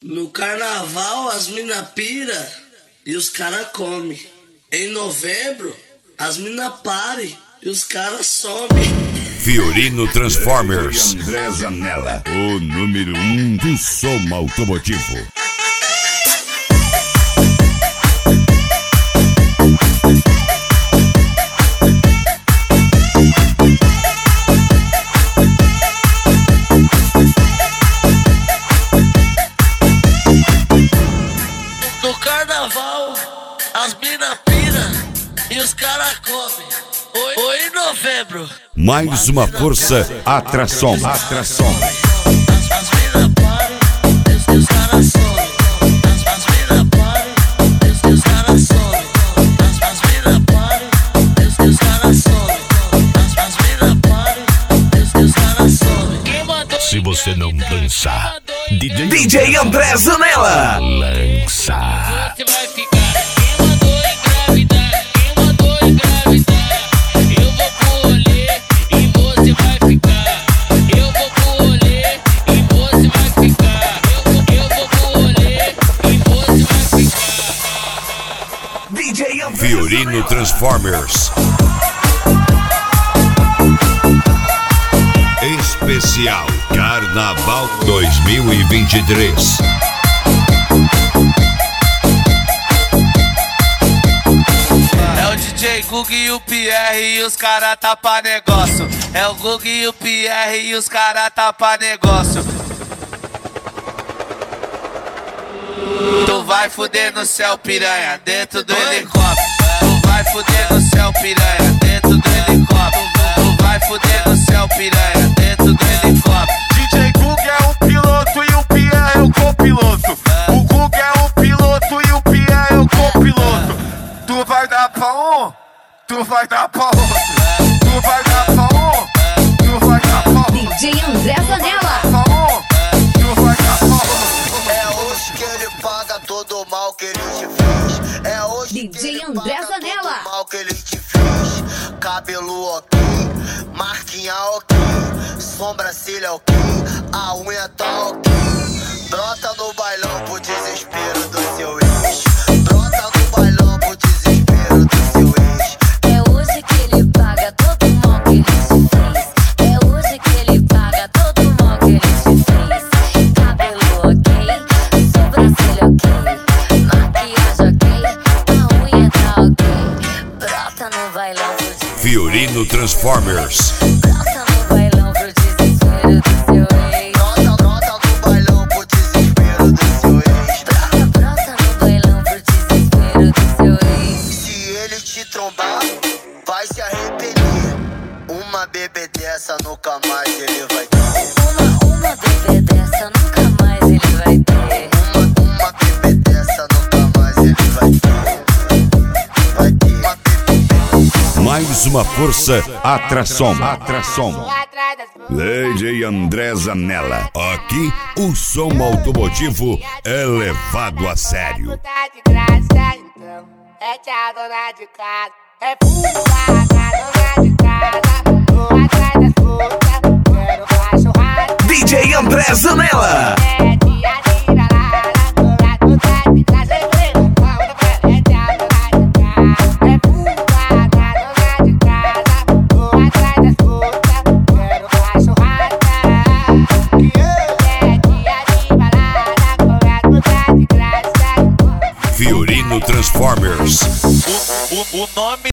No carnaval as mina pira e os cara come. Em novembro as mina pare e os cara some. Fiorino Transformers. André Zanella, o número 1 do som automotivo. No carnaval as mina pira e os cara come. Oi em novembro. Mais uma força, atração. As mina pare e os cara some. As mina pare e os cara some. As mina pare e os cara some. As mina pare e os cara some. Se você não dançar, DJ André Zanella lança. Você vai ficar, quem mandou engravidar, quem mandou engravidar. Eu vou pro rolê e você vai ficar. Eu vou pro rolê e você vai ficar. Eu vou pro rolê e você vai ficar. DJ André Fiorino Zanella. Transformers. Especial Carnaval 2023. É o DJ Gug e o Pierre e os cara tá pra negócio. É o Gug e o Pierre e os cara tá pra negócio. Tu vai fuder no céu, piranha, dentro do helicóptero. Tu vai fuder no céu, piranha, dentro do helicóptero. Tu vai fuder no céu, piranha, dentro do helicóptero. DJ Gug é o piloto e o Pierre é o copiloto. O Gug é o piloto e o Pierre é o copiloto. Tu vai dar pra um, tu vai dar pra outro. Tu vai dar pra um, tu vai dar pra outro. DJ André Zanella. Pra um, tu vai dar pra outro. É hoje que ele paga todo o mal que ele te fez. É hoje que DJ ele André paga Zanella. todo o mal que ele te fez. Cabelo ok, marquinha ok, sobrancelha ok, a unha tá ok. Brota no bailão pro desespero do seu ex. Brota no bailão pro desespero do seu ex. É hoje que ele paga todo o mal que ele te fez. É hoje que ele paga todo o mal que ele te fez. Cabelo ok, sobrancelha ok, maquiagem ok, a unha tá ok. Brota no bailão pro desespero. Fiorino Transformers. Brota no bailão pro desespero do seu ex. Brota no bailão pro desespero do seu ex. Brota no bailão pro desespero do seu ex. Se ele te trombar, vai se arrepender. Uma bebê dessa nunca mais ele vai ter. Uma bebê dessa nunca mais ele vai ter. Uma bebê dessa nunca mais ele vai ter. Vai ter uma bebê. Mais uma força, atração. DJ André Zanella. Aqui o som automotivo é levado a sério. Tá de graça, então. É tia dona de casa. É pulada, dona de casa. Tô atrás das putas. Quero cachorrada. DJ André Zanella. É tia tira lá. Tô tá de graça. É tia dona de casa. É pulada, dona de casa. Tô atrás das putas. Quero cachorrada. É tia de balada. Tô tá de graça. Fiorino Transformers. O nome